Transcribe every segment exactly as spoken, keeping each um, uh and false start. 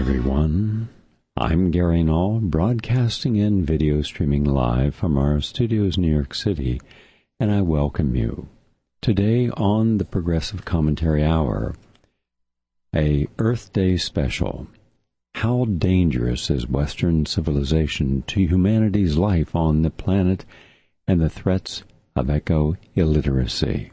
everyone. I'm Gary Null, broadcasting and video streaming live from our studios in New York City, and I welcome you. Today on the Progressive Commentary Hour, a Earth Day special. How dangerous is Western civilization to humanity's life on the planet and the threats of eco-illiteracy?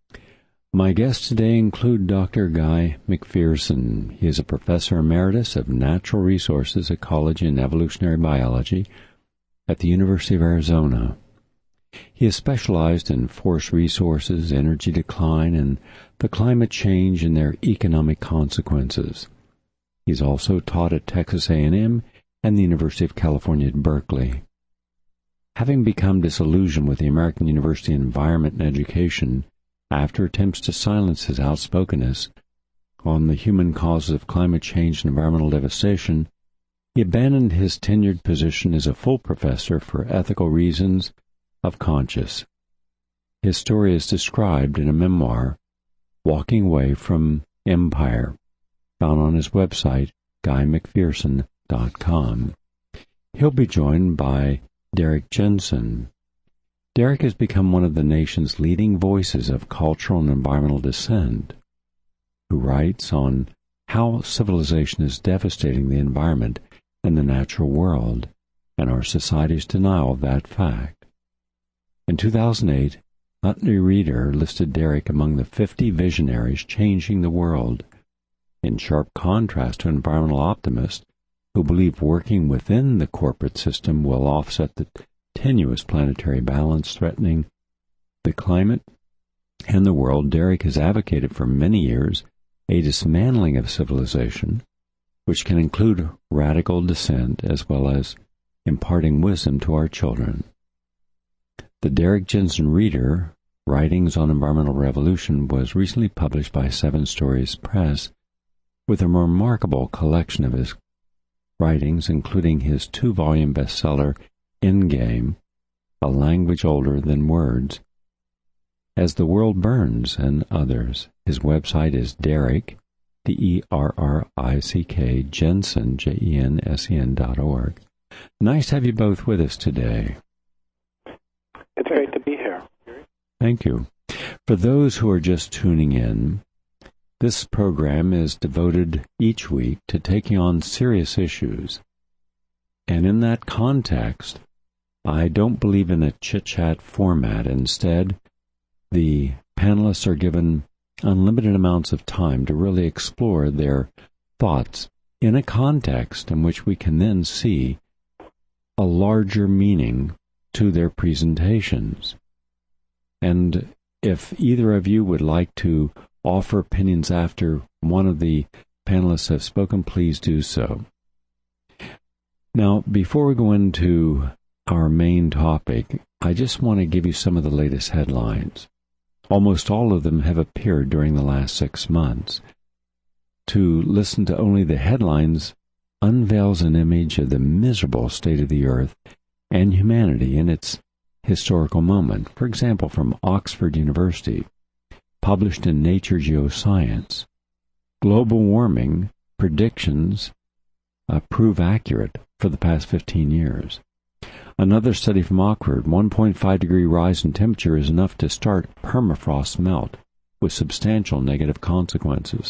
My guests today include Doctor Guy McPherson. He is a professor emeritus of natural resources, ecology, and evolutionary biology at the University of Arizona. He has specialized in forest resources, energy decline, and the climate change and their economic consequences. He's also taught at Texas A and M and the University of California at Berkeley. Having become disillusioned with the American University Environment and Education after attempts to silence his outspokenness on the human causes of climate change and environmental devastation, he abandoned his tenured position as a full professor for ethical reasons of conscience. His story is described in a memoir, Walking Away from Empire, found on his website, guy mcpherson dot com. He'll be joined by Derrick Jensen. Derrick has become one of the nation's leading voices of cultural and environmental dissent, who writes on how civilization is devastating the environment and the natural world, and our society's denial of that fact. In two thousand eight, Huntley Reader listed Derrick among the fifty visionaries changing the world, in sharp contrast to environmental optimists who believe working within the corporate system will offset the tenuous planetary balance threatening the climate and the world. Derrick has advocated for many years a dismantling of civilization, which can include radical dissent as well as imparting wisdom to our children. The Derrick Jensen Reader, Writings on Environmental Revolution, was recently published by Seven Stories Press with a remarkable collection of his writings, including his two-volume bestseller, Endgame, A Language Older Than Words, As the World Burns, and others. His website is Derrick, D E R R I C K, Jensen, J E N S E N dot org. Nice to have you both with us today. It's great to be here. Thank you. For those who are just tuning in, this program is devoted each week to taking on serious issues. And in that context, I don't believe in a chit-chat format. Instead, the panelists are given unlimited amounts of time to really explore their thoughts in a context in which we can then see a larger meaning to their presentations. And if either of you would like to offer opinions after one of the panelists have spoken, please do so. Now, before we go into our main topic, I just want to give you some of the latest headlines. Almost all of them have appeared during the last six months. To listen to only the headlines unveils an image of the miserable state of the earth and humanity in its historical moment. For example, from Oxford University, published in Nature Geoscience, global warming predictions uh, prove accurate for the past fifteen years. Another study from Oxford, one point five degree rise in temperature is enough to start permafrost melt with substantial negative consequences.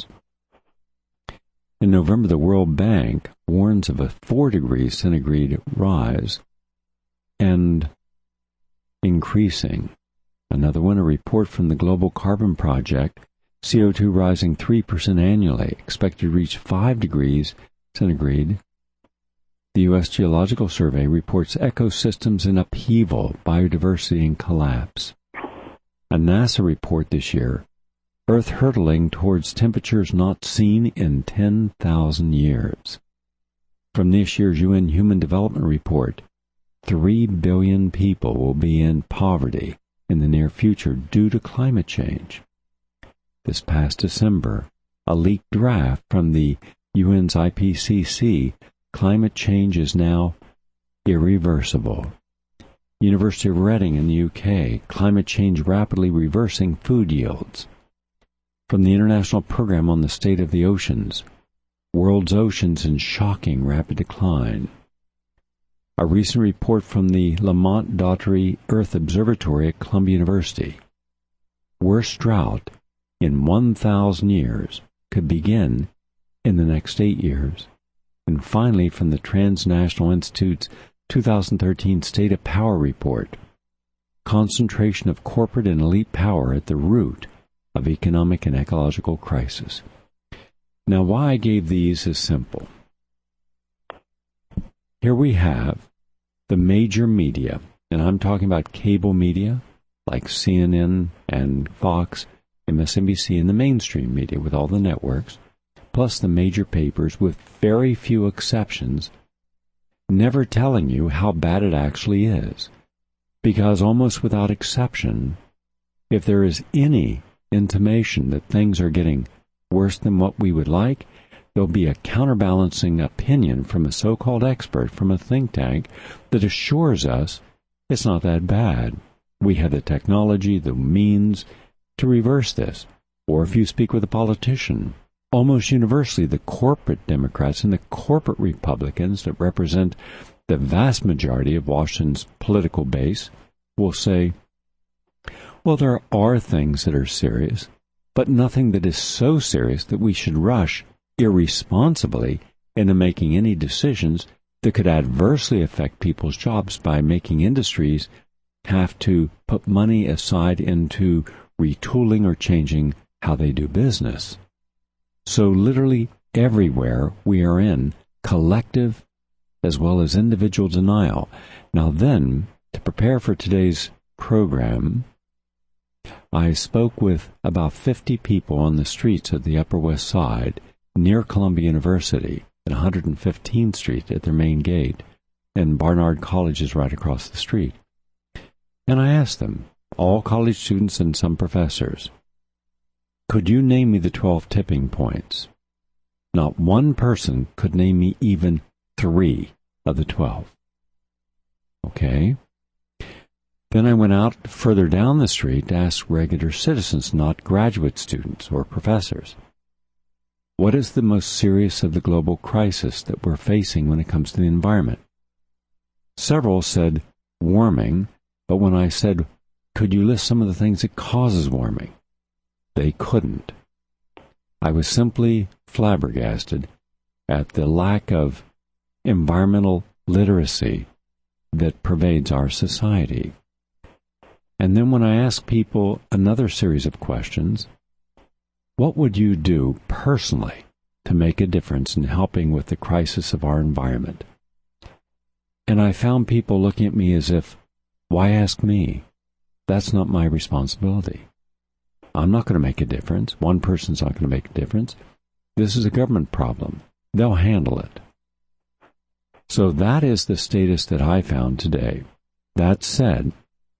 In November, the World Bank warns of a four degree centigrade rise and increasing. Another one, a report from the Global Carbon Project, C O two rising three percent annually, expected to reach five degrees centigrade. The U S Geological Survey reports ecosystems in upheaval, biodiversity in collapse. A NASA report this year, Earth hurtling towards temperatures not seen in ten thousand years. From this year's U N Human Development Report, three billion people will be in poverty in the near future due to climate change. This past December, a leaked draft from the U N's I P C C, climate change is now irreversible. University of Reading in the U K, climate change rapidly reversing food yields. From the International Program on the State of the Oceans, world's oceans in shocking rapid decline. A recent report from the Lamont Doherty Earth Observatory at Columbia University. Worst drought in one thousand years could begin in the next eight years. And finally, from the Transnational Institute's two thousand thirteen State of Power Report, concentration of corporate and elite power at the root of economic and ecological crisis. Now, why I gave these is simple. Here we have the major media, and I'm talking about cable media like C N N and Fox, M S N B C, and the mainstream media with all the networks, plus the major papers with very few exceptions, never telling you how bad it actually is. Because almost without exception, if there is any intimation that things are getting worse than what we would like, there'll be a counterbalancing opinion from a so-called expert from a think tank that assures us it's not that bad. We have the technology, the means to reverse this. Or if you speak with a politician, almost universally the corporate Democrats and the corporate Republicans that represent the vast majority of Washington's political base will say, well, there are things that are serious, but nothing that is so serious that we should rush irresponsibly into making any decisions that could adversely affect people's jobs by making industries have to put money aside into retooling or changing how they do business. So literally everywhere we are in collective as well as individual denial. Now then, to prepare for today's program, I spoke with about fifty people on the streets of the Upper West Side near Columbia University at one hundred fifteenth Street at their main gate, and Barnard College is right across the street. And I asked them, all college students and some professors, could you name me the twelve tipping points? Not one person could name me even three of the twelve. Okay? Then I went out further down the street to ask regular citizens, not graduate students or professors, what is the most serious of the global crisis that we're facing when it comes to the environment? Several said warming, but when I said, could you list some of the things that causes warming? They couldn't. I was simply flabbergasted at the lack of environmental literacy that pervades our society. And then when I asked people another series of questions, what would you do personally to make a difference in helping with the crisis of our environment? And I found people looking at me as if, why ask me? That's not my responsibility. I'm not going to make a difference. One person's not going to make a difference. This is a government problem. They'll handle it. So that is the status that I found today. That said,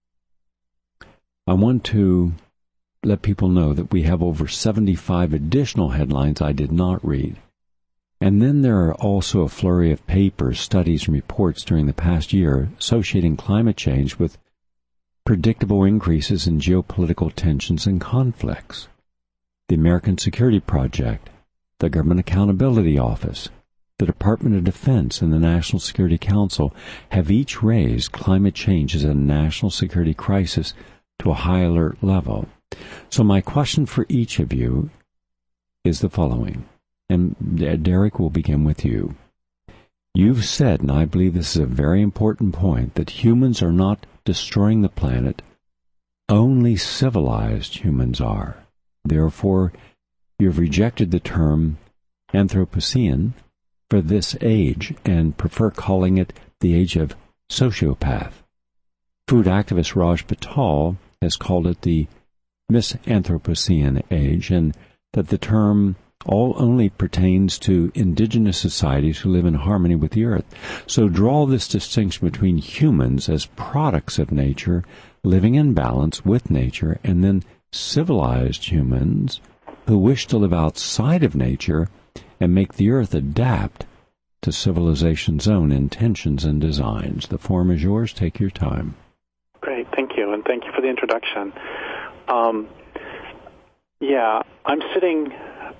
I want to let people know that we have over seventy-five additional headlines I did not read. And then there are also a flurry of papers, studies, and reports during the past year associating climate change with predictable increases in geopolitical tensions and conflicts. The American Security Project, the Government Accountability Office, the Department of Defense, and the National Security Council have each raised climate change as a national security crisis to a high alert level. So my question for each of you is the following, and Derek will begin with you. You've said, and I believe this is a very important point, that humans are not destroying the planet, only civilized humans are. Therefore, you have rejected the term Anthropocene for this age and prefer calling it the age of sociopath. Food activist Raj Patel has called it the Misanthropocene age, and that the term all only pertains to indigenous societies who live in harmony with the earth. So draw this distinction between humans as products of nature, living in balance with nature, and then civilized humans who wish to live outside of nature and make the earth adapt to civilization's own intentions and designs. The forum is yours. Take your time. Great. Thank you. And thank you for the introduction. Um, yeah, I'm sitting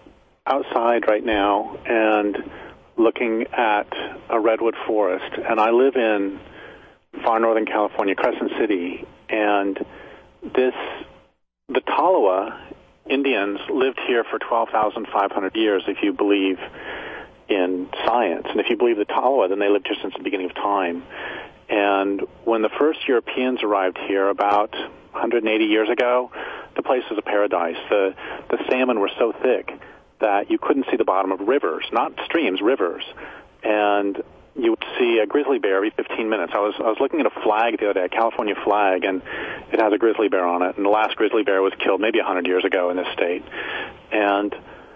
outside right now and looking at a redwood forest, and I live in far northern California, Crescent City, and this, the Tolowa Indians lived here for twelve thousand five hundred years, if you believe in science. And if you believe the Tolowa, then they lived here since the beginning of time. And when the first Europeans arrived here about one hundred eighty years ago, the place was a paradise. The, the salmon were so thick that you couldn't see the bottom of rivers, not streams, rivers. And you would see a grizzly bear every fifteen minutes. I was I was looking at a flag the other day, a California flag, and it has a grizzly bear on it. And the last grizzly bear was killed maybe one hundred years ago in this state. And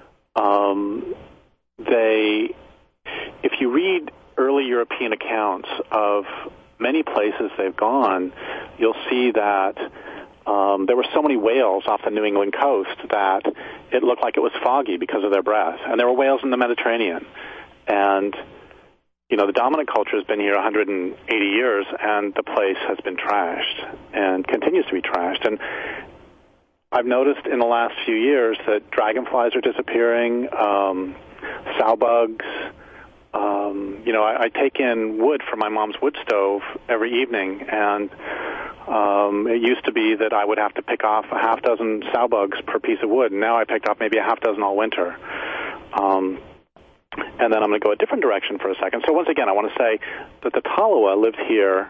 um, they, if you read early European accounts of many places they've gone, you'll see that um, there were so many whales off the New England coast that it looked like it was foggy because of their breath. And there were whales in the Mediterranean. And you know, the dominant culture has been here one hundred eighty years, and the place has been trashed and continues to be trashed. And I've noticed in the last few years that dragonflies are disappearing, um, sow bugs. Um, you know, I, I take in wood from my mom's wood stove every evening, and um, it used to be that I would have to pick off a half dozen sow bugs per piece of wood, and now I picked off maybe a half dozen all winter. Um, And then I'm going to go a different direction for a second. So once again, I want to say that the Tolowa lived here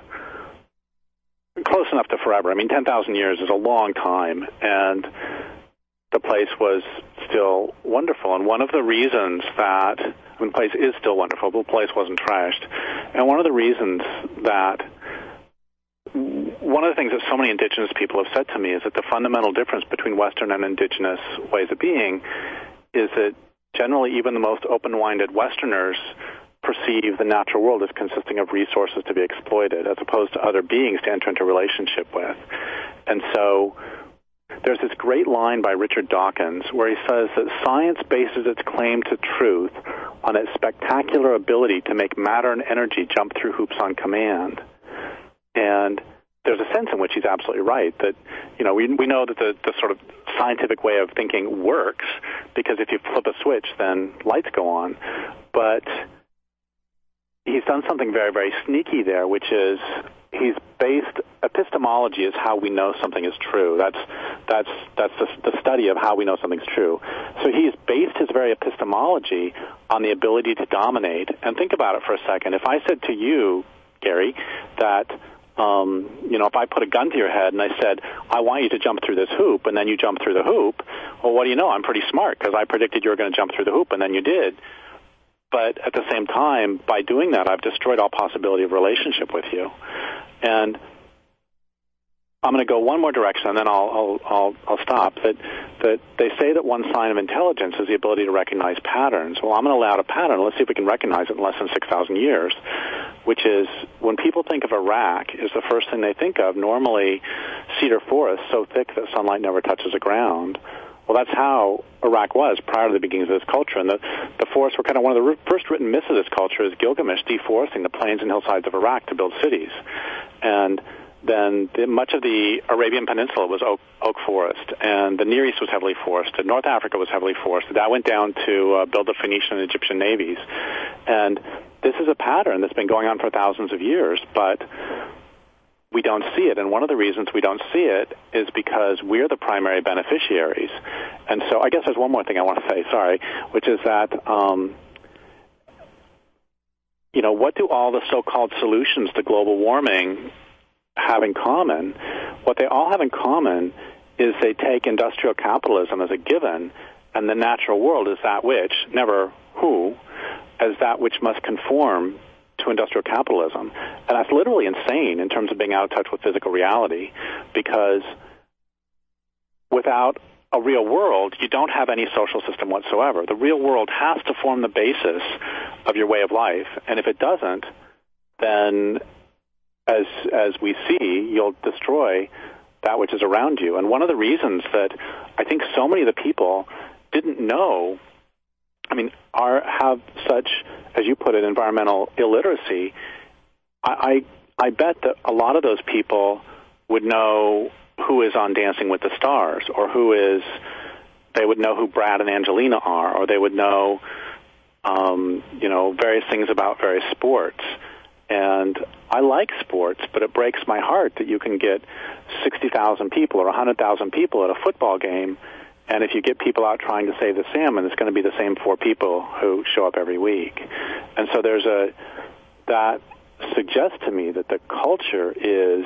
close enough to forever. I mean, ten thousand years is a long time, and the place was still wonderful. And one of the reasons that, I mean, the place is still wonderful, but the place wasn't trashed. And one of the reasons that, one of the things that so many indigenous people have said to me is that the fundamental difference between Western and indigenous ways of being is that generally, even the most open-minded Westerners perceive the natural world as consisting of resources to be exploited, as opposed to other beings to enter into a relationship with. And so there's this great line by Richard Dawkins where he says that science bases its claim to truth on its spectacular ability to make matter and energy jump through hoops on command. And there's a sense in which he's absolutely right, that, you know, we we know that the, the sort of scientific way of thinking works, because if you flip a switch, then lights go on. But he's done something very, very sneaky there, which is he's based, epistemology is how we know something is true. That's that's that's the, the study of how we know something's true. So he's based his very epistemology on the ability to dominate. And think about it for a second. If I said to you, Gary, that Um, you know, if I put a gun to your head and I said, I want you to jump through this hoop, and then you jump through the hoop, well, what do you know? I'm pretty smart because I predicted you were going to jump through the hoop, and then you did. But at the same time, by doing that, I've destroyed all possibility of relationship with you. And I'm going to go one more direction, and then I'll I'll I'll, I'll stop. That that they say that one sign of intelligence is the ability to recognize patterns. Well, I'm going to lay out a pattern. Let's see if we can recognize it in less than six thousand years. Which is, when people think of Iraq, is the first thing they think of. Normally, cedar forest so thick that sunlight never touches the ground. Well, that's how Iraq was prior to the beginnings of this culture. And the, the forests were kind of one of the first written myths of this culture is Gilgamesh deforesting the plains and hillsides of Iraq to build cities. And then the, much of the Arabian Peninsula was oak, oak forest, and the Near East was heavily forested. North Africa was heavily forested. That went down to uh, build the Phoenician and Egyptian navies. And this is a pattern that's been going on for thousands of years, but we don't see it. And one of the reasons we don't see it is because we're the primary beneficiaries. And so I guess there's one more thing I want to say, sorry, which is that, um, you know, what do all the so-called solutions to global warming have in common? What they all have in common is they take industrial capitalism as a given, and the natural world is that which, never who, as that which must conform to industrial capitalism. And that's literally insane in terms of being out of touch with physical reality, because without a real world, you don't have any social system whatsoever. The real world has to form the basis of your way of life, and if it doesn't, then as as we see, you'll destroy that which is around you. And one of the reasons that I think so many of the people didn't know, I mean, are have such, as you put it, environmental illiteracy, I, I I bet that a lot of those people would know who is on Dancing with the Stars, or who is they would know who Brad and Angelina are, or they would know, um, you know, various things about various sports. And I like sports, but it breaks my heart that you can get sixty thousand people or one hundred thousand people at a football game, and if you get people out trying to save the salmon, it's going to be the same four people who show up every week. And so there's a, that suggests to me that the culture is,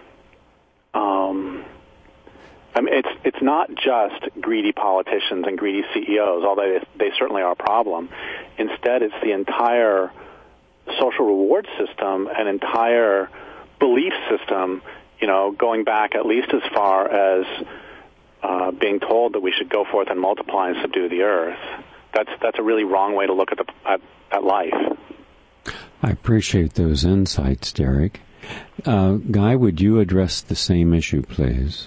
um, I mean, it's it's not just greedy politicians and greedy C E Os, although they, they certainly are a problem. Instead, it's the entire social reward system, an entire belief system, you know, going back at least as far as uh, being told that we should go forth and multiply and subdue the earth. That's that's a really wrong way to look at the at, at life. I appreciate those insights, Derek. Uh, Guy, would you address the same issue, please?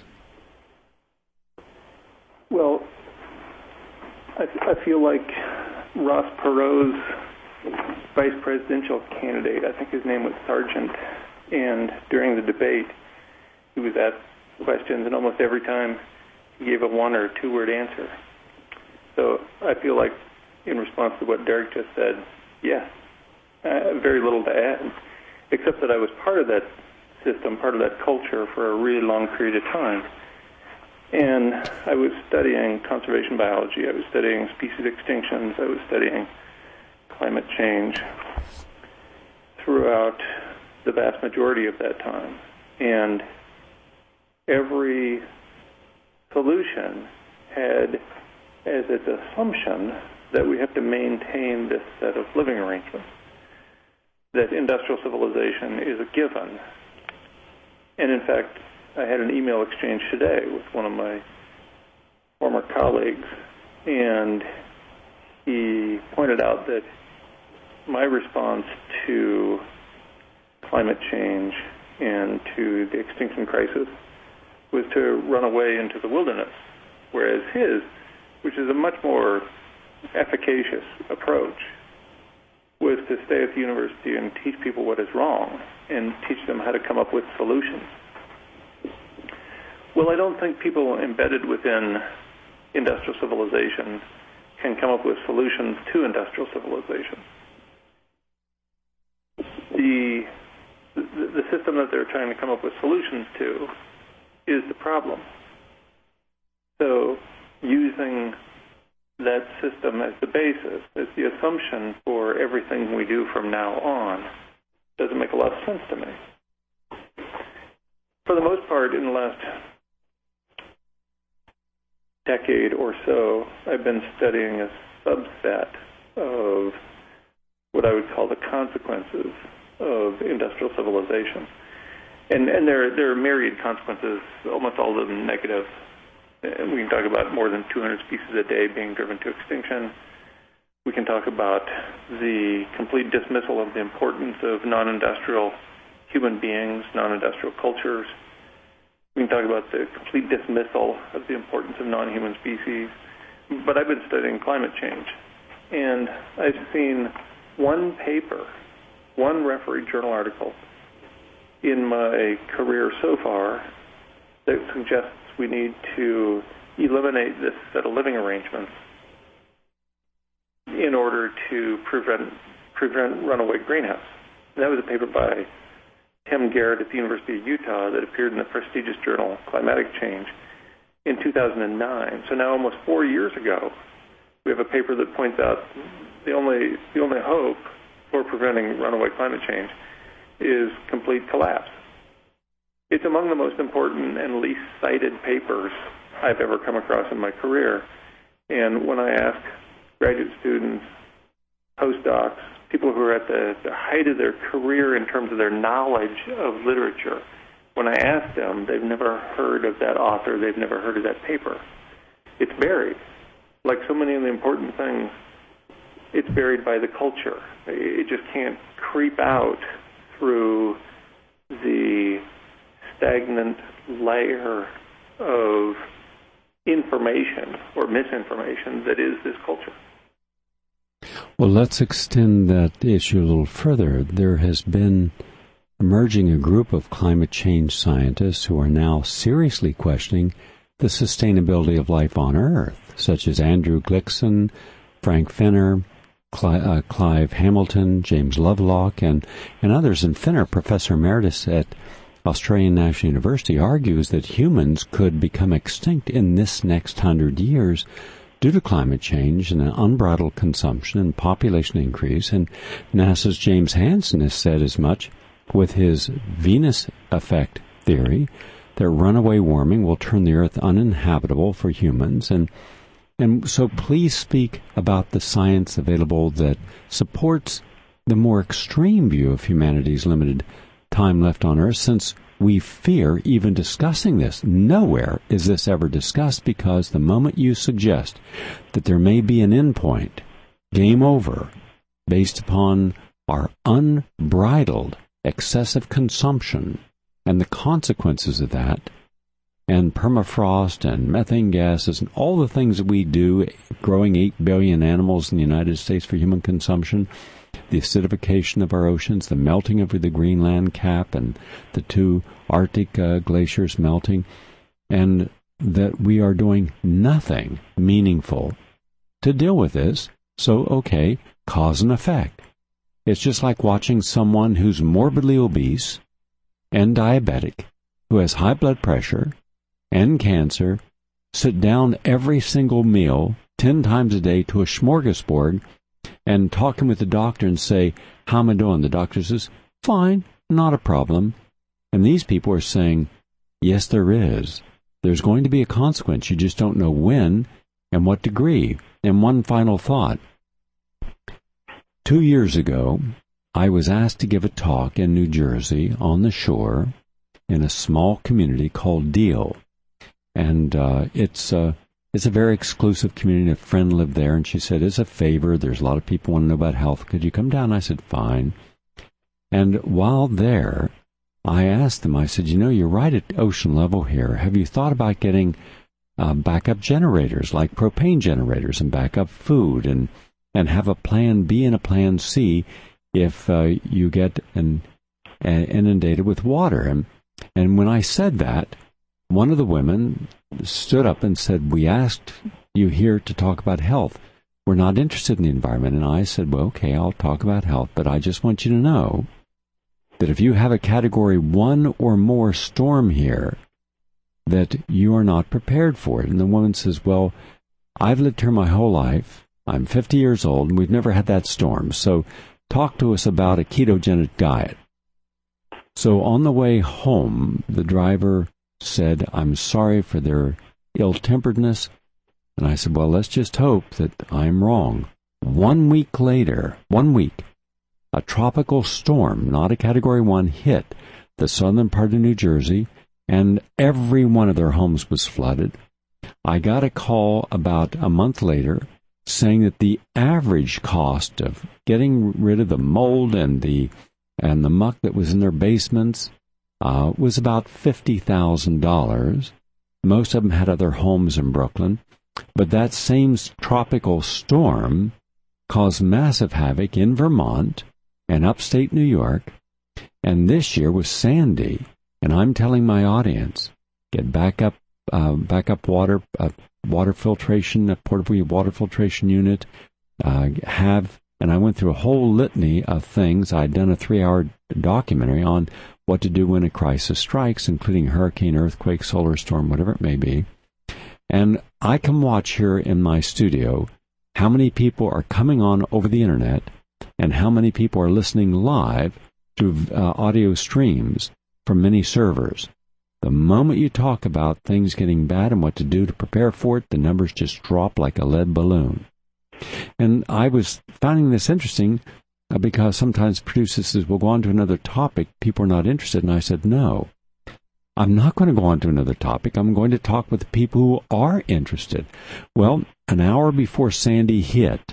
Well, I, I feel like Ross Perot's vice presidential candidate, I think his name was Sargent, and during the debate, he was asked questions, and almost every time he gave a one or two word answer. So I feel like, in response to what Derek just said, yes, uh, very little to add, except that I was part of that system, part of that culture for a really long period of time. And I was studying conservation biology, I was studying species extinctions, I was studying climate change throughout the vast majority of that time. And every solution had as its assumption that we have to maintain this set of living arrangements, that industrial civilization is a given. And in fact, I had an email exchange today with one of my former colleagues, and he pointed out that my response to climate change and to the extinction crisis was to run away into the wilderness, whereas his, which is a much more efficacious approach, was to stay at the university and teach people what is wrong and teach them how to come up with solutions. Well, I don't think people embedded within industrial civilization can come up with solutions to industrial civilization. The, the, the system that they're trying to come up with solutions to is the problem. So using that system as the basis, as the assumption for everything we do from now on, doesn't make a lot of sense to me. For the most part, in the last decade or so, I've been studying a subset of what I would call the consequences of industrial civilization. And, and there, there are myriad consequences, almost all of them negative. And we can talk about more than two hundred species a day being driven to extinction. We can talk about the complete dismissal of the importance of non-industrial human beings, non-industrial cultures. We can talk about the complete dismissal of the importance of non-human species. But I've been studying climate change, and I've seen one paper, one refereed journal article in my career so far that suggests we need to eliminate this set of living arrangements in order to prevent prevent runaway greenhouse. And that was a paper by Tim Garrett at the University of Utah that appeared in the prestigious journal Climatic Change in two thousand nine. So now almost four years ago, we have a paper that points out the only the only hope for preventing runaway climate change is complete collapse. It's among the most important and least cited papers I've ever come across in my career. And when I ask graduate students, postdocs, people who are at the, the height of their career in terms of their knowledge of literature, when I ask them, they've never heard of that author, they've never heard of that paper. It's buried. Like so many of the important things, it's buried by the culture. It just can't creep out through the stagnant layer of information or misinformation that is this culture. Well, let's extend that issue a little further. There has been emerging a group of climate change scientists who are now seriously questioning the sustainability of life on Earth, such as Andrew Glickson, Frank Fenner, Cli- uh, Clive Hamilton, James Lovelock, and, and others. And Fenner, Professor Emeritus at Australian National University, argues that humans could become extinct in this next hundred years due to climate change and an unbridled consumption and population increase. And NASA's James Hansen has said as much with his Venus effect theory, that runaway warming will turn the Earth uninhabitable for humans. And and so please speak about the science available that supports the more extreme view of humanity's limited time left on Earth, since we fear even discussing this. Nowhere is this ever discussed, because the moment you suggest that there may be an endpoint, game over, based upon our unbridled excessive consumption and the consequences of that, and permafrost and methane gases and all the things that we do, growing eight billion animals in the United States for human consumption, the acidification of our oceans, the melting of the Greenland cap and the two Arctic uh, glaciers melting, and that we are doing nothing meaningful to deal with this. So, okay, cause and effect. It's just like watching someone who's morbidly obese and diabetic, who has high blood pressure and cancer, sit down every single meal, ten times a day, to a smorgasbord, and talking with the doctor and say, how am I doing? The doctor says, fine, not a problem. And these people are saying, yes, there is. There's going to be a consequence. You just don't know when and what degree. And one final thought. Two years ago, I was asked to give a talk in New Jersey on the shore in a small community called Deal. And uh, it's, uh, it's a very exclusive community. A friend lived there, and she said, as a favor, there's a lot of people want to know about health. Could you come down? I said, fine. And while there, I asked them, I said, you know, you're right at ocean level here. Have you thought about getting uh, backup generators, like propane generators, and backup food, and, and have a plan B and a plan C if uh, you get an, uh, inundated with water? And, and when I said that, one of the women stood up and said, we asked you here to talk about health. We're not interested in the environment. And I said, well, okay, I'll talk about health, but I just want you to know that if you have a category one or more storm here, that you are not prepared for it. And the woman says, well, I've lived here my whole life. I'm fifty years old, and we've never had that storm. So talk to us about a ketogenic diet. So on the way home, the driver said, I'm sorry for their ill-temperedness. And I said, well, let's just hope that I'm wrong. One week later, one week, a tropical storm, not a Category one, hit the southern part of New Jersey, and every one of their homes was flooded. I got a call about a month later saying that the average cost of getting rid of the mold and the and the muck that was in their basements uh, was about fifty thousand dollars. Most of them had other homes in Brooklyn. But that same tropical storm caused massive havoc in Vermont and upstate New York. And this year was Sandy. And I'm telling my audience, get backup, uh, backup water, uh, water filtration, a portable water filtration unit, uh, have, and I went through a whole litany of things. I'd done a three-hour documentary on what to do when a crisis strikes, including hurricane, earthquake, solar storm, whatever it may be. And I can watch here in my studio how many people are coming on over the internet and how many people are listening live through uh, audio streams from many servers. The moment you talk about things getting bad and what to do to prepare for it, the numbers just drop like a lead balloon. And I was finding this interesting uh, because sometimes producers says, we'll go on to another topic. People are not interested. And I said, no, I'm not going to go on to another topic. I'm going to talk with the people who are interested. Well, an hour before Sandy hit,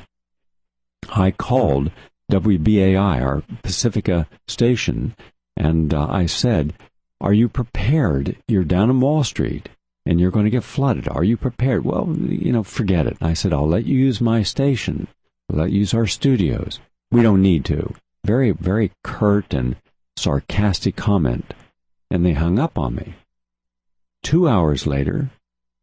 I called W B A I, our Pacifica station, and uh, I said, are you prepared? You're down in Wall Street, and you're going to get flooded. Are you prepared? Well, you know, forget it. I said, I'll let you use my station. I'll let you use our studios. We don't need to. Very, very curt and sarcastic comment. And they hung up on me. Two hours later,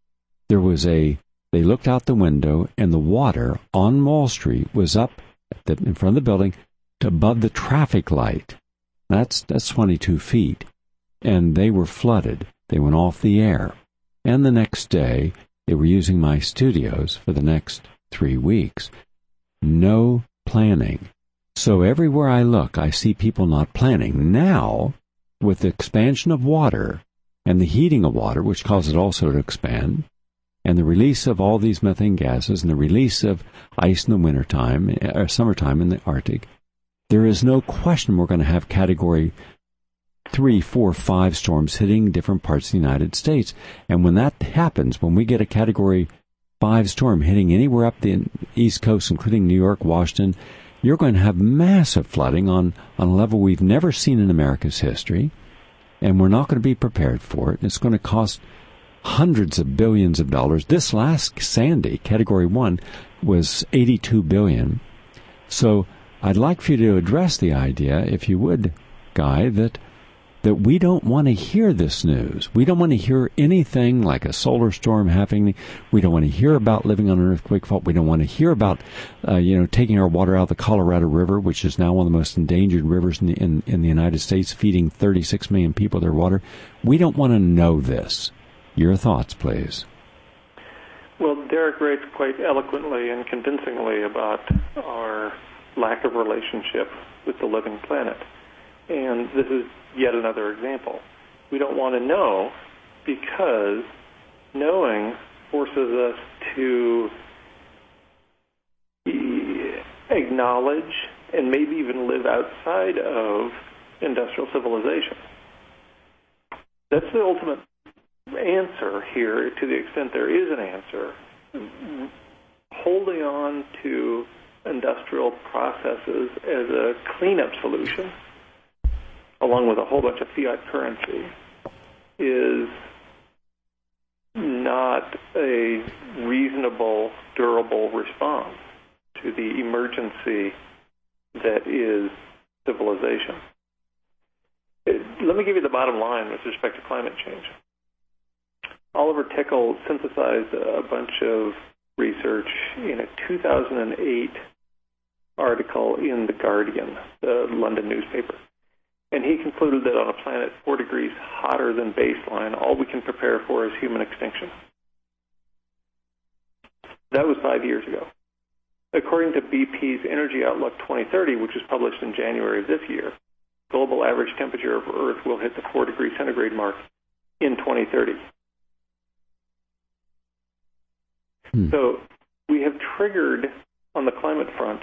there was a, they looked out the window, and the water on Mall Street was up at the, in front of the building to above the traffic light. That's, that's twenty-two feet. And they were flooded. They went off the air. And the next day, they were using my studios for the next three weeks. No planning. So everywhere I look, I see people not planning. Now, with the expansion of water and the heating of water, which causes it also to expand, and the release of all these methane gases and the release of ice in the wintertime, or summertime in the Arctic, there is no question we're going to have category three, four, five storms hitting different parts of the United States. And when that happens, when we get a category five storm hitting anywhere up the East Coast, including New York, Washington, you're going to have massive flooding on, on a level we've never seen in America's history, and we're not going to be prepared for it. It's going to cost hundreds of billions of dollars. This last Sandy, Category one, was eighty-two billion dollars. So I'd like for you to address the idea, if you would, Guy, that that we don't want to hear this news. We don't want to hear anything like a solar storm happening. We don't want to hear about living on an earthquake fault. We don't want to hear about, uh, you know, taking our water out of the Colorado River, which is now one of the most endangered rivers in the, in, in the United States, feeding thirty-six million people their water. We don't want to know this. Your thoughts, please. Well, Derek writes quite eloquently and convincingly about our lack of relationship with the living planet. And this is yet another example. We don't want to know because knowing forces us to acknowledge and maybe even live outside of industrial civilization. That's the ultimate answer here, to the extent there is an answer. Holding on to industrial processes as a cleanup solution, along with a whole bunch of fiat currency, is not a reasonable, durable response to the emergency that is civilization. It, let me give you the bottom line with respect to climate change. Oliver Tickle synthesized a bunch of research in a two thousand eight article in The Guardian, the London newspaper. And he concluded that on a planet four degrees hotter than baseline, all we can prepare for is human extinction. That was five years ago. According to B P's Energy Outlook twenty thirty, which was published in January of this year, global average temperature of Earth will hit the four degree centigrade mark in twenty thirty. Hmm. So we have triggered on the climate front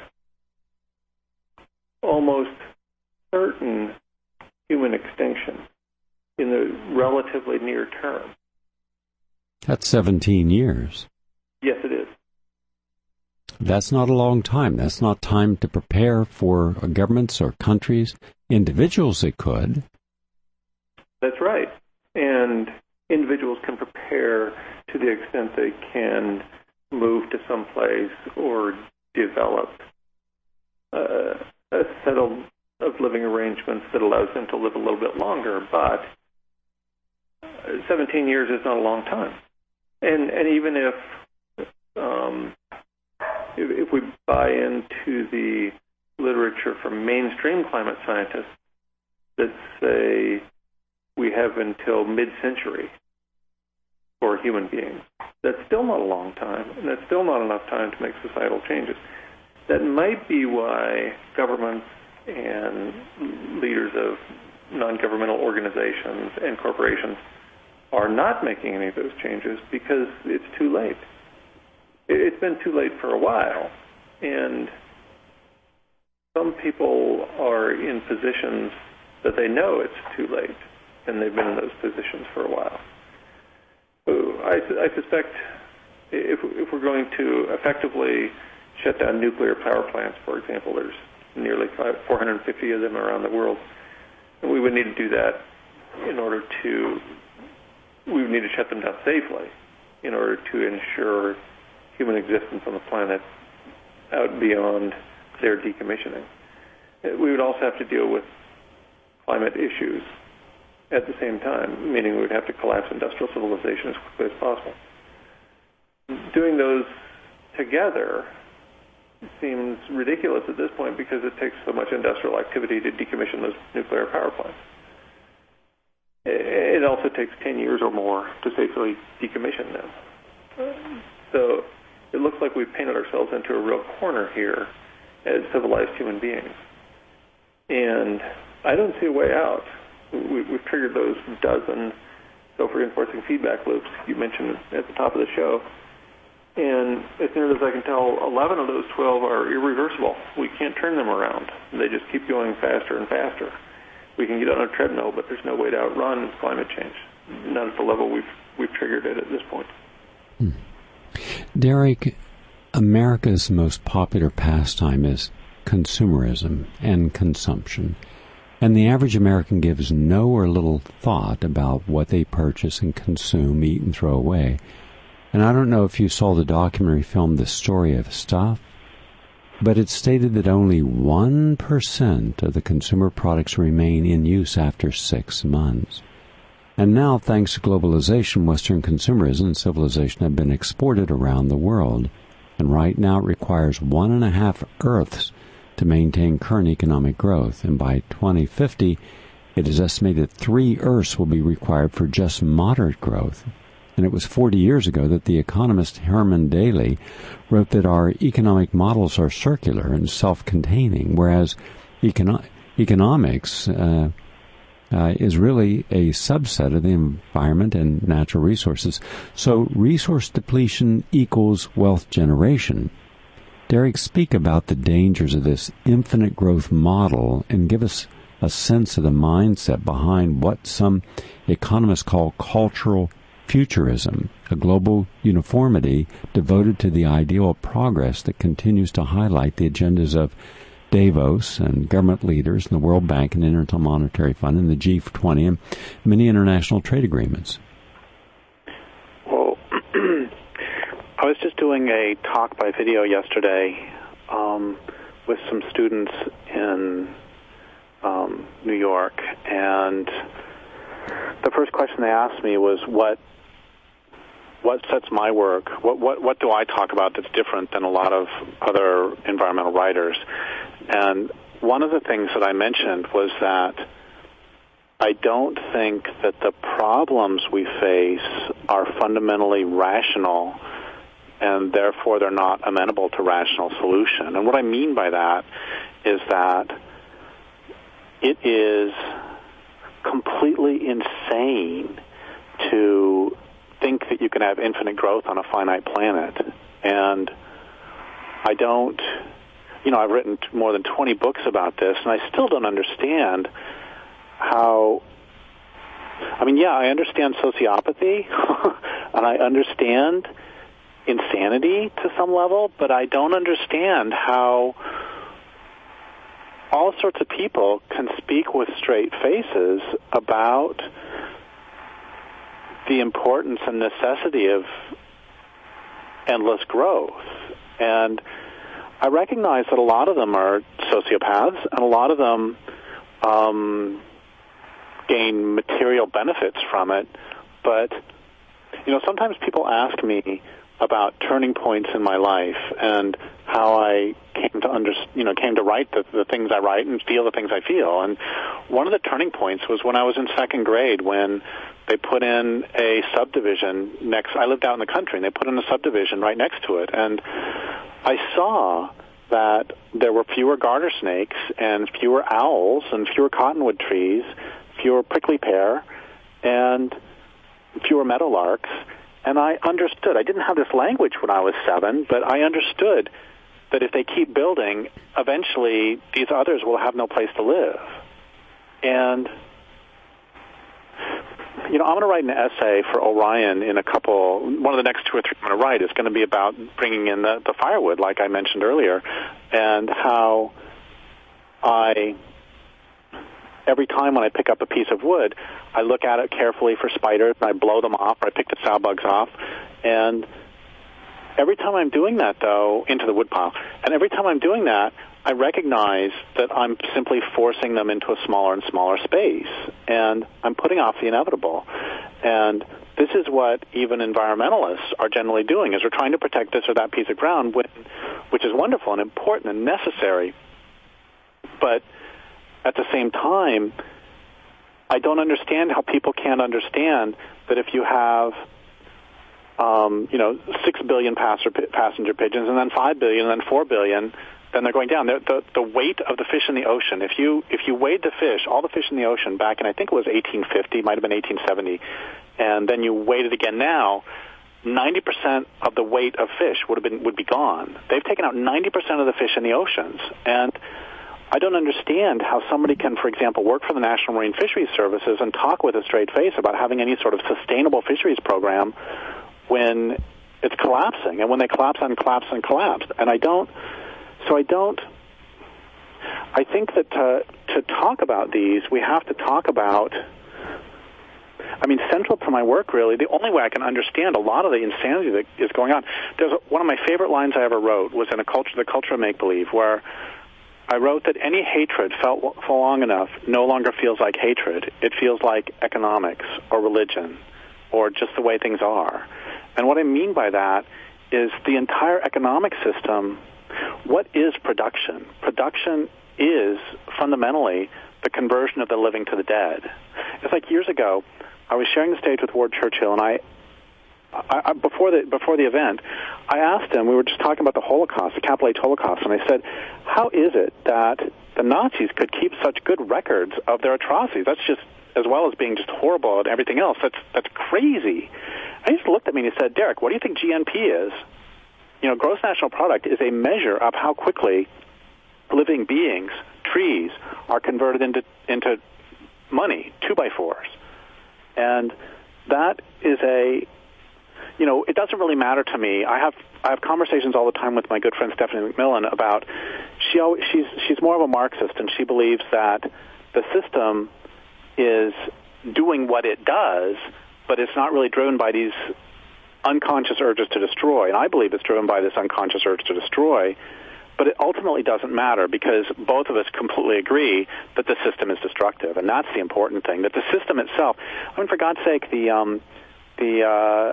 almost certain human extinction in the relatively near term. That's seventeen years. Yes, it is. That's not a long time. That's not time to prepare for governments or countries. Individuals, it could. That's right. And individuals can prepare to the extent they can move to some place or develop uh, a set of, of living arrangements that allows them to live a little bit longer. But seventeen years is not a long time. And and even if um, if, if we buy into the literature from mainstream climate scientists that say we have until mid-century for human beings, that's still not a long time, and that's still not enough time to make societal changes. That might be why governments and leaders of non-governmental organizations and corporations are not making any of those changes, because it's too late. It's been too late for a while, and some people are in positions that they know it's too late, and they've been in those positions for a while. So I, I suspect if, if we're going to effectively shut down nuclear power plants, for example, there's nearly four hundred fifty of them around the world, and we would need to do that in order to, we would need to shut them down safely in order to ensure human existence on the planet out beyond their decommissioning. We would also have to deal with climate issues at the same time, meaning we would have to collapse industrial civilization as quickly as possible. doing those together seems ridiculous at this point because it takes so much industrial activity to decommission those nuclear power plants. It also takes ten years or more to safely decommission them. So it looks like we've painted ourselves into a real corner here as civilized human beings. And I don't see a way out. We, we've triggered those dozen self-reinforcing feedback loops you mentioned at the top of the show. And as near as I can tell, eleven of those twelve are irreversible. We can't turn them around. They just keep going faster and faster. We can get on a treadmill, but there's no way to outrun climate change. Not at the level we've we've triggered it at this point. Hmm. Derek, America's most popular pastime is consumerism and consumption. And the average American gives no or little thought about what they purchase and consume, eat, and throw away. And I don't know if you saw the documentary film The Story of Stuff, but it stated that only one percent of the consumer products remain in use after six months. And now, thanks to globalization, Western consumerism and civilization have been exported around the world. And right now it requires one and a half Earths to maintain current economic growth. And by twenty fifty, it is estimated three Earths will be required for just moderate growth. And it was forty years ago that the economist Herman Daly wrote that our economic models are circular and self-containing, whereas econo- economics uh, uh, is really a subset of the environment and natural resources. So resource depletion equals wealth generation. Derek, speak about the dangers of this infinite growth model and give us a sense of the mindset behind what some economists call cultural futurism, a global uniformity devoted to the ideal of progress that continues to highlight the agendas of Davos and government leaders and the World Bank and International Monetary Fund and the G twenty and many international trade agreements. Well, I was just doing a talk by video yesterday um, with some students in um, New York, and the first question they asked me was, what What sets my work? What, what what do I talk about that's different than a lot of other environmental writers? And one of the things that I mentioned was that I don't think that the problems we face are fundamentally rational, and therefore they're not amenable to rational solution. And what I mean by that is that it is completely insane to think that you can have infinite growth on a finite planet. And I don't, you know, I've written more than twenty books about this, and I still don't understand how, I mean, yeah, I understand sociopathy, and I understand insanity to some level, but I don't understand how all sorts of people can speak with straight faces about the importance and necessity of endless growth. And I recognize that a lot of them are sociopaths, and a lot of them um, gain material benefits from it. But, you know, sometimes people ask me about turning points in my life and how I came to under, you know, came to write the, the things I write and feel the things I feel. And one of the turning points was when I was in second grade, when they put in a subdivision next. I lived out in the country, and they put in a subdivision right next to it. And I saw that there were fewer garter snakes and fewer owls and fewer cottonwood trees, fewer prickly pear, and fewer meadowlarks. And I understood. I didn't have this language when I was seven, but I understood that if they keep building, eventually these others will have no place to live. And you know, I'm going to write an essay for Orion in a couple, one of the next two or three I'm going to write is going to be about bringing in the, the firewood, like I mentioned earlier, and how I, every time when I pick up a piece of wood, I look at it carefully for spiders, and I blow them off, or I pick the sow bugs off, and every time I'm doing that, though, into the woodpile, and every time I'm doing that, I recognize that I'm simply forcing them into a smaller and smaller space, and I'm putting off the inevitable. And this is what even environmentalists are generally doing, is we're trying to protect this or that piece of ground, when, which is wonderful and important and necessary. But at the same time, I don't understand how people can't understand that if you have, um, you know, six billion passenger, passenger pigeons and then five billion and then four billion, then they're going down. They're, the the weight of the fish in the ocean, if you if you weighed the fish, all the fish in the ocean back in, I think it was eighteen fifty, might have been eighteen seventy, and then you weighed it again now, ninety percent of the weight of fish would have been would be gone. They've taken out ninety percent of the fish in the oceans, and I don't understand how somebody can, for example, work for the National Marine Fisheries Services and talk with a straight face about having any sort of sustainable fisheries program when it's collapsing, and when they collapse and collapse and collapse. And I don't, so I don't, I think that to, to talk about these, we have to talk about, I mean, central to my work, really, the only way I can understand a lot of the insanity that is going on. There's a, one of my favorite lines I ever wrote was in a culture, the culture of make-believe, where I wrote that any hatred felt for long enough no longer feels like hatred. It feels like economics or religion or just the way things are. And what I mean by that is the entire economic system. What is production? Production is fundamentally the conversion of the living to the dead. It's like years ago, I was sharing the stage with Ward Churchill, and I, I, I before the before the event, I asked him. We were just talking about the Holocaust, the Capital H Holocaust, and I said, "How is it that the Nazis could keep such good records of their atrocities? That's just, as well as being just horrible and everything else. That's that's crazy." And he just looked at me and he said, "Derek, what do you think G N P is? You know, gross national product is a measure of how quickly living beings, trees, are converted into into money, two by fours, and that is a." You know, it doesn't really matter to me. I have I have conversations all the time with my good friend Stephanie McMillan about she always, she's she's more of a Marxist, and she believes that the system is doing what it does, but it's not really driven by these unconscious urges to destroy. And I believe it's driven by this unconscious urge to destroy. But it ultimately doesn't matter, because both of us completely agree that the system is destructive, and that's the important thing. That the system itself. I mean, for God's sake, the um, the uh,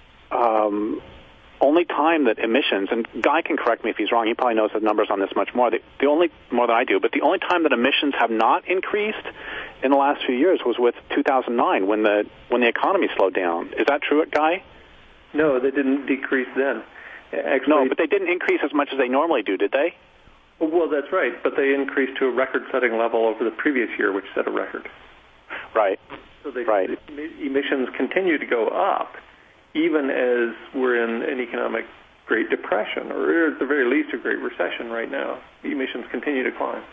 Um, only time that emissions, and Guy can correct me if he's wrong, he probably knows the numbers on this much more, the, the only, more than I do, but the only time that emissions have not increased in the last few years was with two thousand nine, when the when the economy slowed down. Is that true, Guy? No, they didn't decrease then. Actually, no, but they didn't increase as much as they normally do, did they? Well, that's right, but they increased to a record-setting level over the previous year, which set a record. Right. So they, right. the emissions continue to go up, even as we're in an economic Great Depression, or at the very least a Great Recession right now. The emissions continue to climb.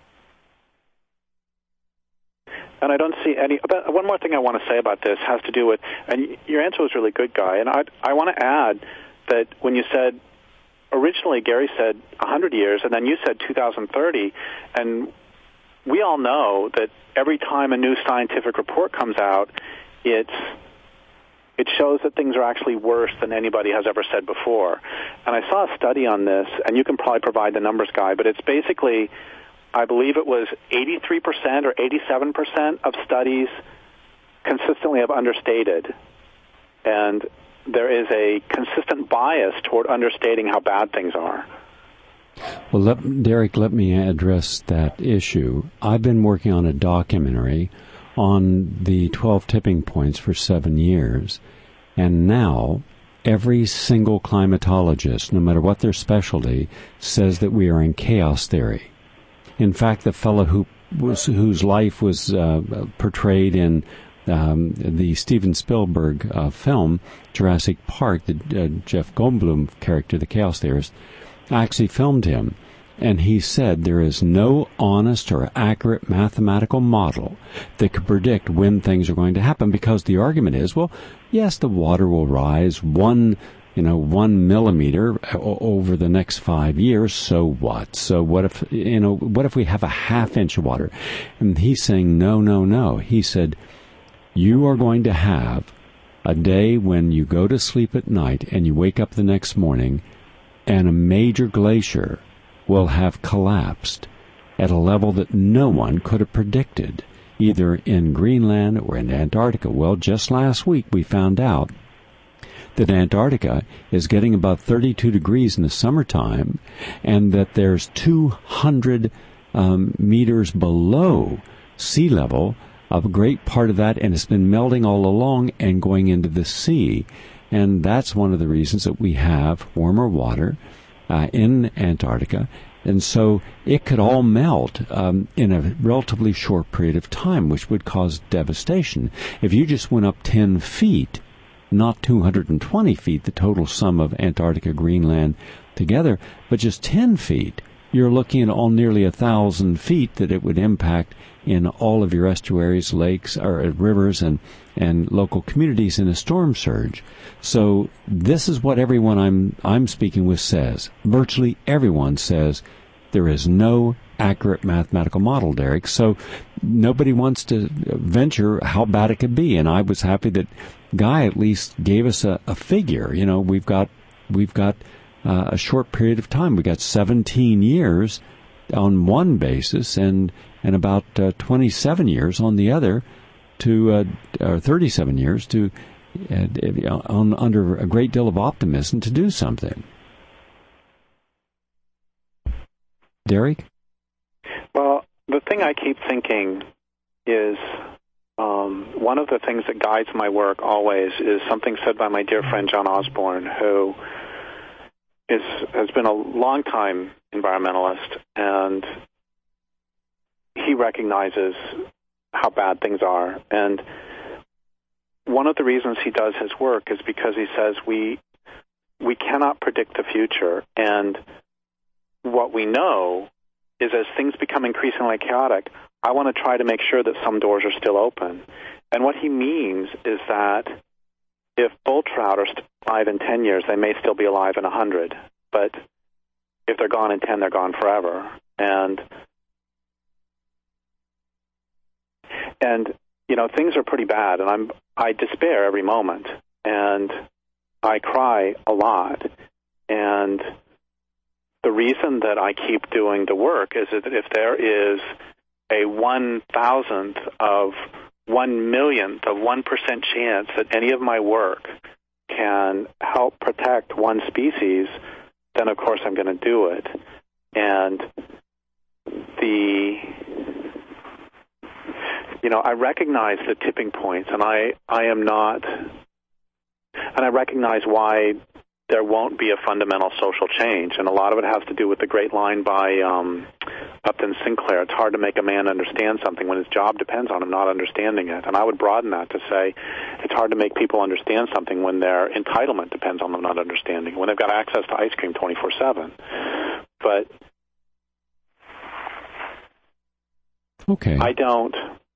And I don't see any... But one more thing I want to say about this has to do with... And your answer was really good, Guy. And I, I want to add that when you said... Originally, Gary said one hundred years, and then you said two thousand thirty. And we all know that every time a new scientific report comes out, it's... it shows that things are actually worse than anybody has ever said before. And I saw a study on this, and you can probably provide the numbers, Guy, but it's basically, I believe it was eighty-three percent or eighty-seven percent of studies consistently have understated. And there is a consistent bias toward understating how bad things are. Well, let, Derek, let me address that issue. I've been working on a documentary on the twelve tipping points for seven years. And now every single climatologist, no matter what their specialty, says that we are in chaos theory. In fact, the fellow who was, whose life was uh, portrayed in um, the Steven Spielberg uh, film, Jurassic Park, the uh, Jeff Goldblum character, the chaos theorist, actually filmed him. And he said there is no honest or accurate mathematical model that could predict when things are going to happen, because the argument is, well, yes, the water will rise one, you know, one millimeter o- over the next five years. So what? So what if, you know, what if we have a half inch of water? And he's saying, no, no, no. He said, you are going to have a day when you go to sleep at night and you wake up the next morning and a major glacier will have collapsed at a level that no one could have predicted. either in Greenland or in Antarctica. Well, just last week we found out that Antarctica is getting above thirty-two degrees in the summertime, and that there's two hundred um, meters below sea level of a great part of that, and it's been melting all along and going into the sea. And that's one of the reasons that we have warmer water uh, in Antarctica. And so it could all melt um, in a relatively short period of time, which would cause devastation. If you just went up ten feet, not two hundred twenty feet, the total sum of Antarctica, Greenland together, but just ten feet, you're looking at all nearly a thousand feet that it would impact in all of your estuaries, lakes, or rivers, and, and local communities in a storm surge. So this is what everyone I'm I'm speaking with says. Virtually everyone says there is no accurate mathematical model, Derek. So nobody wants to venture how bad it could be. And I was happy that Guy at least gave us a, a figure. You know, we've got we've got uh, a short period of time. We've got seventeen years on one basis, and and about uh, twenty-seven years on the other, to uh, or thirty-seven years to uh, on under a great deal of optimism to do something. Derek? Well, the thing I keep thinking is um, one of the things that guides my work always is something said by my dear friend John Osborne, who is has been a long-time environmentalist, and he recognizes how bad things are. And one of the reasons he does his work is because he says we we cannot predict the future, and what we know is as things become increasingly chaotic, I want to try to make sure that some doors are still open. And what he means is that if bull trout are still alive in ten years, they may still be alive in one hundred. But if they're gone in ten, they're gone forever. And, and you know, things are pretty bad, and I'm I despair every moment, and I cry a lot. And the reason that I keep doing the work is that if there is a one thousandth of one millionth of one percent chance that any of my work can help protect one species, then of course I'm going to do it. And the, you know, I recognize the tipping points, and I, I am not, and I recognize why there won't be a fundamental social change, and a lot of it has to do with the great line by um, Upton Sinclair, it's hard to make a man understand something when his job depends on him not understanding it. And I would broaden that to say it's hard to make people understand something when their entitlement depends on them not understanding, when they've got access to ice cream twenty-four seven. But okay. I don't,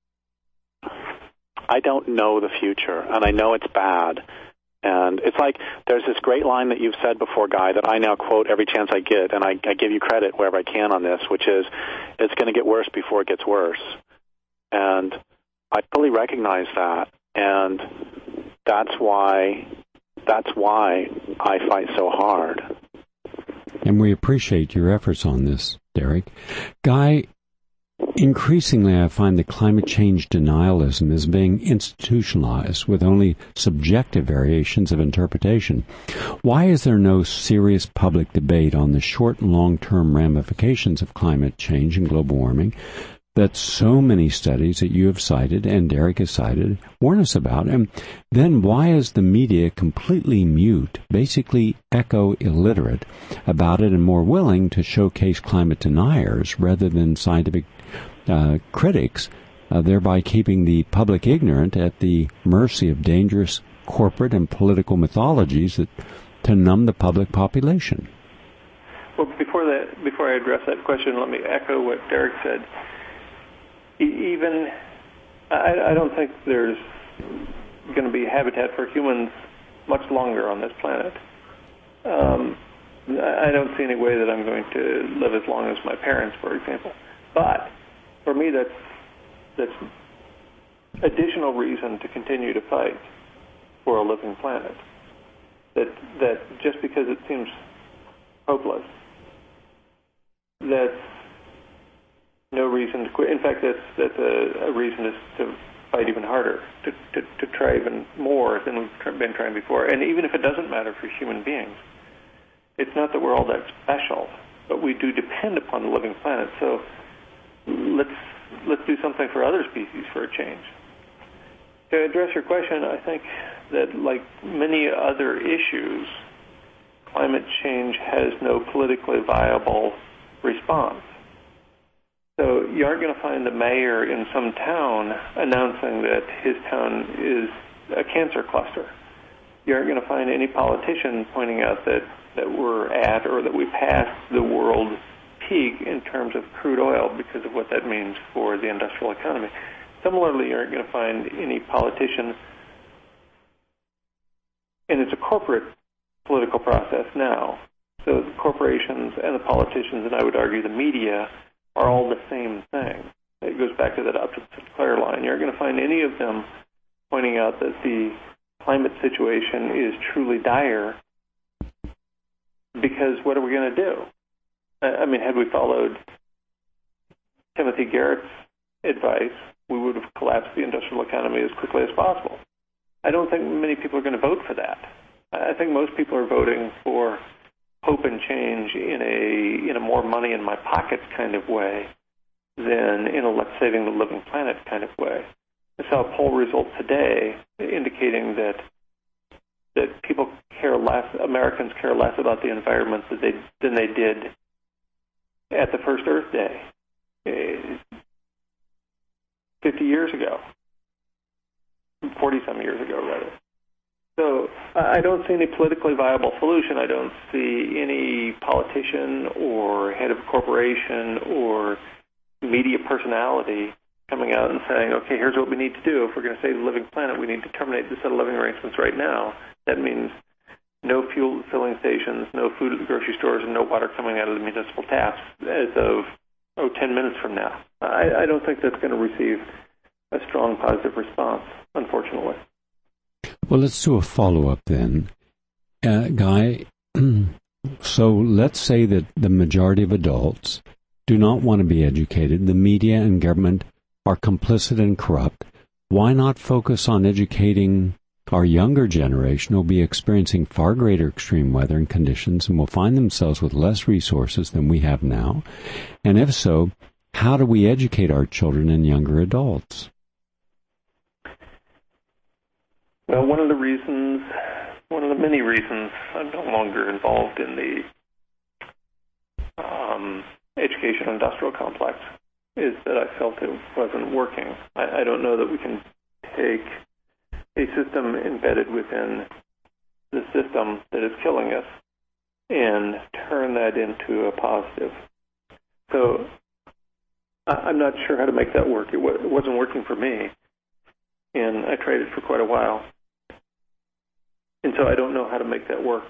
I don't know the future, and I know it's bad. And it's like there's this great line that you've said before, Guy, that I now quote every chance I get, and I, I give you credit wherever I can on this, which is it's going to get worse before it gets worse. And I fully recognize that, and that's why that's why I fight so hard. And we appreciate your efforts on this, Derek. Guy, increasingly, I find that climate change denialism is being institutionalized with only subjective variations of interpretation. Why is there no serious public debate on the short and long-term ramifications of climate change and global warming that so many studies that you have cited and Derek has cited warn us about? And then why is the media completely mute, basically echo-illiterate about it, and more willing to showcase climate deniers rather than scientific Uh, critics, uh, thereby keeping the public ignorant at the mercy of dangerous corporate and political mythologies that to numb the public population? Well, before that, before I address that question, let me echo what Derek said. E- even, I, I don't think there's going to be habitat for humans much longer on this planet. Um, I don't see any way that I'm going to live as long as my parents, for example. But for me, that's that's additional reason to continue to fight for a living planet. That that just because it seems hopeless, that's no reason to quit. In fact, that's that's a, a reason to, to fight even harder, to, to, to try even more than we've been trying before. And even if it doesn't matter for human beings, it's not that we're all that special, but we do depend upon the living planet. So let's let's do something for other species for a change. To address your question, I think that like many other issues, climate change has no politically viable response. So you aren't going to find the mayor in some town announcing that his town is a cancer cluster. You aren't going to find any politician pointing out that, that we're at or that we passed the world peak in terms of crude oil because of what that means for the industrial economy. Similarly, you aren't going to find any politician, and it's a corporate political process now. So the corporations and the politicians, and I would argue the media, are all the same thing. It goes back to that Upton Sinclair line. You're not going to find any of them pointing out that the climate situation is truly dire, because what are we going to do? I mean, had we followed Timothy Garrett's advice, we would have collapsed the industrial economy as quickly as possible. I don't think many people are going to vote for that. I think most people are voting for hope and change in a in a more money in my pockets kind of way than in a let's saving the living planet kind of way. I saw a poll result today indicating that that people care less, Americans care less about the environment than they than they did at the first Earth Day fifty years ago, forty some years ago rather. So I don't see any politically viable solution. I don't see any politician or head of corporation or media personality coming out and saying, okay, here's what we need to do. If we're going to save the living planet, we need to terminate the set of living arrangements right now. That means no fuel filling stations, no food at the grocery stores, and no water coming out of the municipal taps as of, oh, ten minutes from now. I, I don't think that's going to receive a strong positive response, unfortunately. Well, let's do a follow-up then. Uh, Guy, so let's say that the majority of adults do not want to be educated. The media and government are complicit and corrupt. Why not focus on educating our younger generation who will be experiencing far greater extreme weather and conditions and will find themselves with less resources than we have now? And if so, how do we educate our children and younger adults? Well, one of the reasons, one of the many reasons I'm no longer involved in the um, education industrial complex is that I felt it wasn't working. I, I don't know that we can take a system embedded within the system that is killing us and turn that into a positive. So I, I'm not sure how to make that work. It, w- it wasn't working for me, and I tried it for quite a while. And so I don't know how to make that work.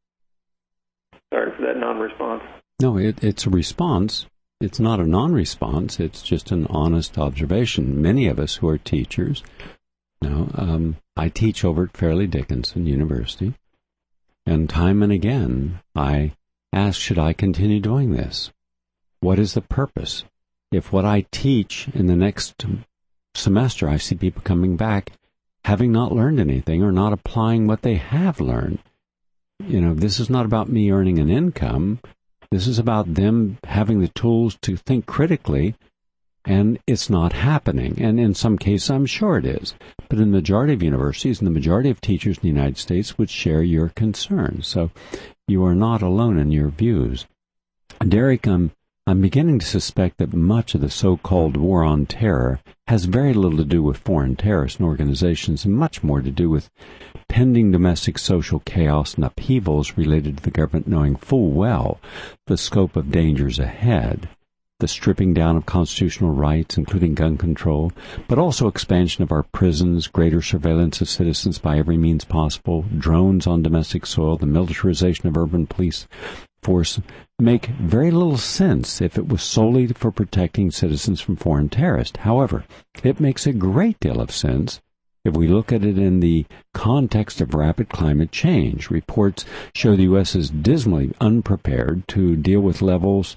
Sorry for that non-response. No, it, it's a response. It's not a non-response. It's just an honest observation. Many of us who are teachers, you know, um, I teach over at Fairleigh Dickinson University, and time and again I ask, should I continue doing this? What is the purpose? If what I teach in the next semester, I see people coming back having not learned anything or not applying what they have learned. You know, this is not about me earning an income. This is about them having the tools to think critically, and it's not happening. And in some cases, I'm sure it is. But in the majority of universities and the majority of teachers in the United States would share your concerns. So you are not alone in your views. Derek, I'm I'm beginning to suspect that much of the so-called war on terror has very little to do with foreign terrorists and organizations and much more to do with pending domestic social chaos and upheavals related to the government knowing full well the scope of dangers ahead, the stripping down of constitutional rights, including gun control, but also expansion of our prisons, greater surveillance of citizens by every means possible, drones on domestic soil, the militarization of urban police force, make very little sense if it was solely for protecting citizens from foreign terrorists. However, it makes a great deal of sense if we look at it in the context of rapid climate change. Reports show the U S is dismally unprepared to deal with levels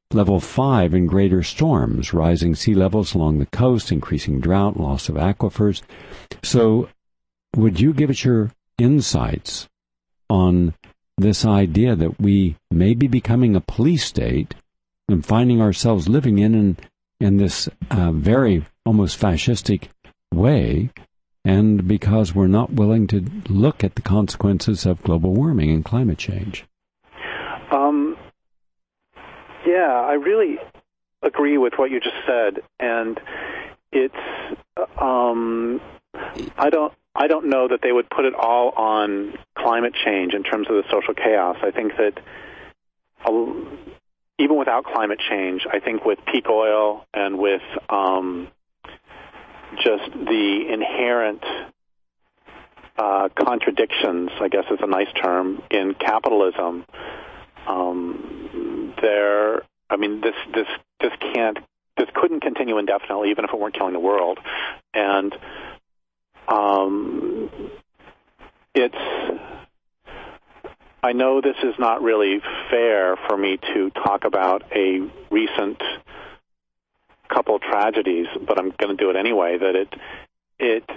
level five in greater storms, rising sea levels along the coast, increasing drought, loss of aquifers. So would you give us your insights on this idea that we may be becoming a police state and finding ourselves living in in, in this uh, very almost fascistic way, and because we're not willing to look at the consequences of global warming and climate change? Um, yeah, I really agree with what you just said, and it's um, I don't I don't know that they would put it all on climate change in terms of the social chaos. I think that uh, even without climate change, I think with peak oil and with um, just the inherent uh, contradictions, I guess is a nice term, in capitalism, um, there. I mean, this this this can't this couldn't continue indefinitely, even if it weren't killing the world, and um, it's. I know this is not really fair for me to talk about a recent couple tragedies, but I'm going to do it anyway. That it, it,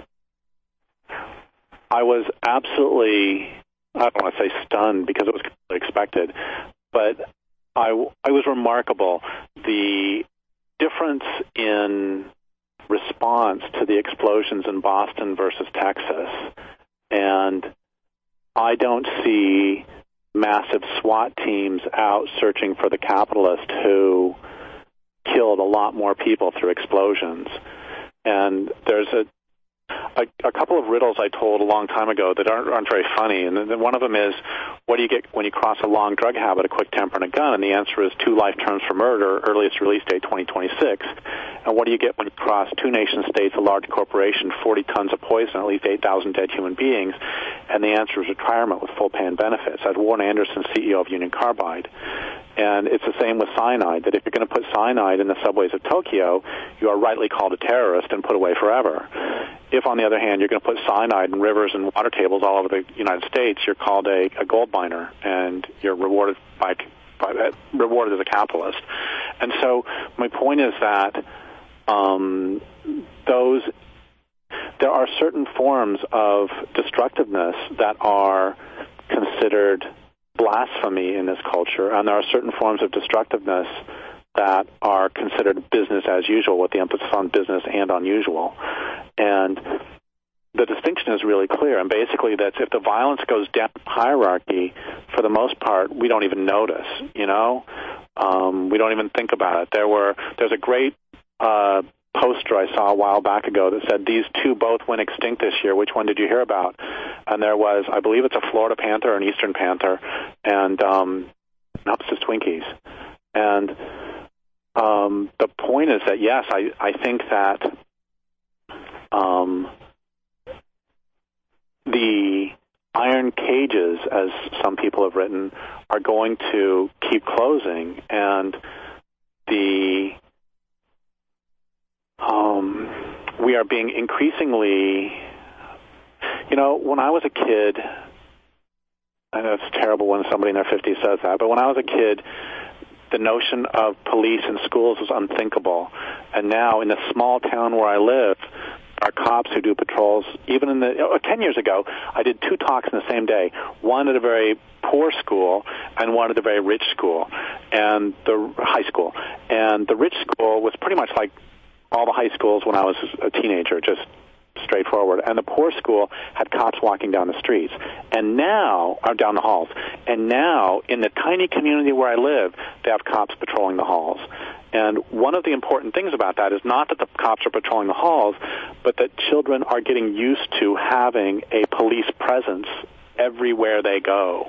I was absolutely, I don't want to say stunned because it was expected, but I, I was remarkable. The difference in response to the explosions in Boston versus Texas, and I don't see massive SWAT teams out searching for the capitalist who killed a lot more people through explosions. And there's a, a a couple of riddles I told a long time ago that aren't, aren't very funny. And then one of them is, what do you get when you cross a long drug habit, a quick temper, and a gun? And the answer is two life terms for murder, earliest release date twenty twenty-six. And what do you get when you cross two nation states, a large corporation, forty tons of poison, at least eight thousand dead human beings? And the answer is retirement with full pay and benefits. That's Warren Anderson, C E O of Union Carbide. And it's the same with cyanide, that if you're going to put cyanide in the subways of Tokyo, you are rightly called a terrorist and put away forever. If, on the other hand, you're going to put cyanide in rivers and water tables all over the United States, you're called a, a gold miner, and you're rewarded by, by rewarded as a capitalist. And so my point is that um, those there are certain forms of destructiveness that are considered blasphemy in this culture, and there are certain forms of destructiveness that are considered business as usual, with the emphasis on business and unusual. And the distinction is really clear, and basically that's if the violence goes down hierarchy, for the most part, we don't even notice, you know? Um, we don't even think about it. There were, there's a great uh, poster I saw a while back ago that said, these two both went extinct this year. Which one did you hear about? And there was, I believe it's a Florida panther or an eastern panther, and um, no, it's just Twinkies. And um, the point is that, yes, I, I think that um, the iron cages, as some people have written, are going to keep closing, and the um, we are being increasingly, you know, when I was a kid, I know it's terrible when somebody in their fifties says that, but when I was a kid, the notion of police in schools was unthinkable. And now, in a small town where I live, our cops who do patrols, even in the, oh, ten years ago, I did two talks in the same day, one at a very poor school and one at a very rich school, and the high school. And the rich school was pretty much like all the high schools when I was a teenager, just straightforward. And the poor school had cops walking down the streets, and now, or down the halls. And now, in the tiny community where I live, they have cops patrolling the halls. And one of the important things about that is not that the cops are patrolling the halls, but that children are getting used to having a police presence everywhere they go.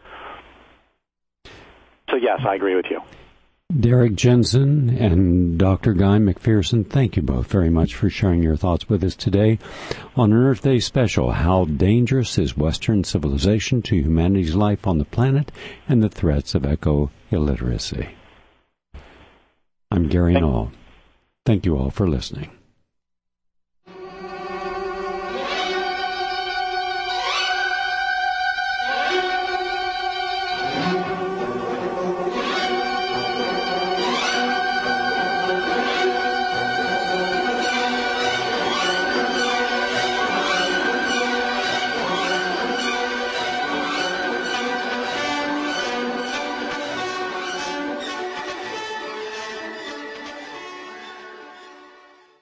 So yes, I agree with you. Derrick Jensen and Doctor Guy McPherson, thank you both very much for sharing your thoughts with us today on an Earth Day special, How Dangerous is Western Civilization to Humanity's Life on the Planet and the Threats of Eco-Illiteracy? I'm Gary Null. Thank you all for listening.